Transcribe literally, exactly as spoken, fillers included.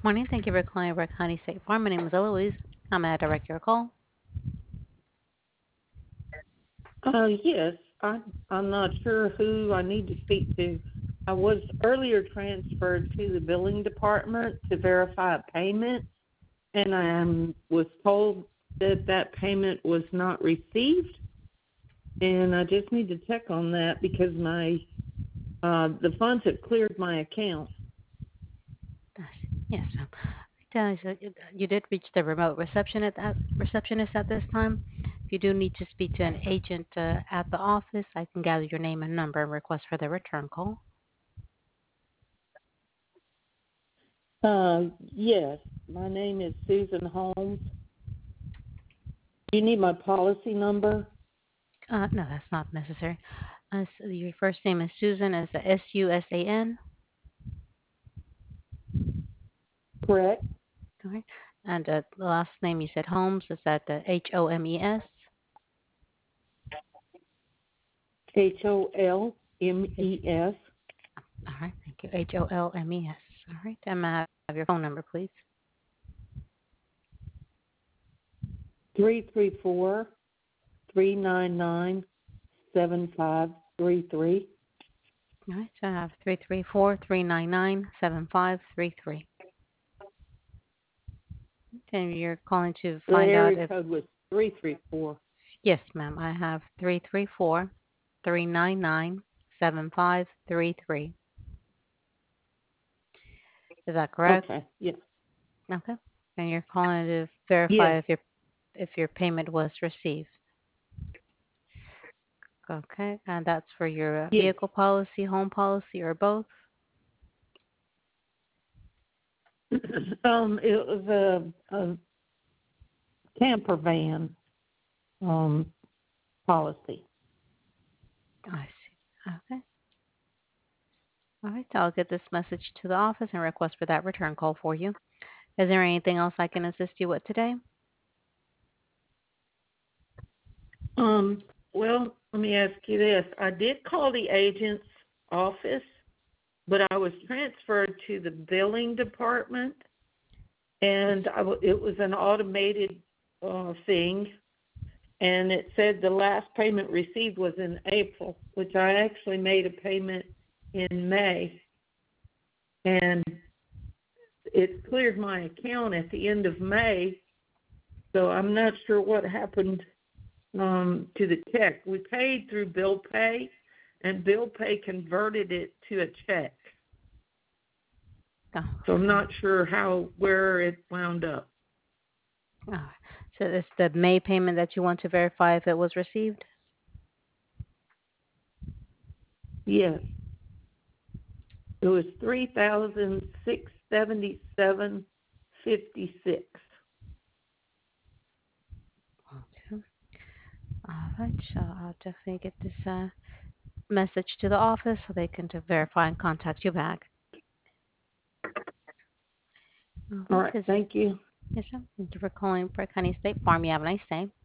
Morning. Thank you for calling Breck County State Farm. My name is Eloise. I'm going to direct your call. Uh, yes, I, I'm not sure who I need to speak to. I was earlier transferred to the billing department to verify a payment, and I um, was told that that payment was not received, and I just need to check on that because my uh, the funds have cleared my account. Yes, ma'am. Tell you, you did reach the remote reception at that, receptionist at this time. If you do need to speak to an agent uh, at the office, I can gather your name and number and request for the return call. Uh, yes, my name is Susan Holmes. Do you need my policy number? Uh, no, that's not necessary. Uh, so your first name is Susan, is the S U S A N. Correct. All right. And uh, the last name you said Holmes, is that the H O M E S? H O L M E S. All right, thank you. H O L M E S. All right. And may I have your phone number, please? Three three four three nine nine seven five three three. All right, so I have three three four, three nine nine, seven five three three. And you're calling to The find out area if, code was three three four. yes, ma'am, I have three three four, three nine nine, seven five three three. Is that correct? Okay. Yes. Okay. And you're calling to verify Yes. if your if your payment was received. Okay, and that's for your uh, Yes. vehicle policy, home policy, or both? um, it was a, a camper van um policy. I see. Okay. All right, so I'll get this message to the office and request for that return call for you. Is there anything else I can assist you with today? Um. Well, let me ask you this. I did call the agent's office, but I was transferred to the billing department, and I w- it was an automated uh, thing, and it said the last payment received was in April, which I actually made a payment in May, and it cleared my account at the end of May, so I'm not sure what happened um, to the check. We paid through Bill Pay, and Bill Pay converted it to a check. Oh, So I'm not sure how where it wound up. oh. So it's the May payment that you want to verify if it was received? Yes, it was three thousand six seventy seven fifty six. Okay. All right, so I'll definitely get this uh, message to the office so they can to verify and contact you back. All All right, right, is there, thank you. yes, sir. Thank you for calling Brick County State Farm. You have a nice day.